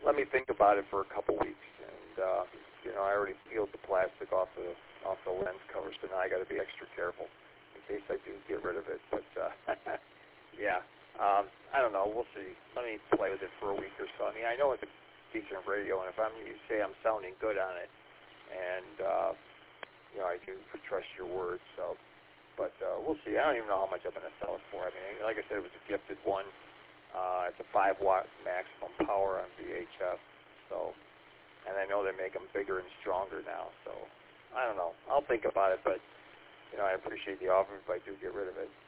let me think about it for a couple weeks. And I already peeled the plastic off the lens cover, so now I got to be extra careful in case I do get rid of it. But yeah, I don't know. We'll see. Let me play with it for a week or so. I mean, I know it's a decent radio, and if you say I'm sounding good on it, and I do trust your word. So, but we'll see. I don't even know how much I'm going to sell it for. I mean, like I said, it was a gifted one. It's a 5-watt maximum power on VHF. So, and I know they make them bigger and stronger now. So, I don't know. I'll think about it, but I appreciate the offer if I do get rid of it.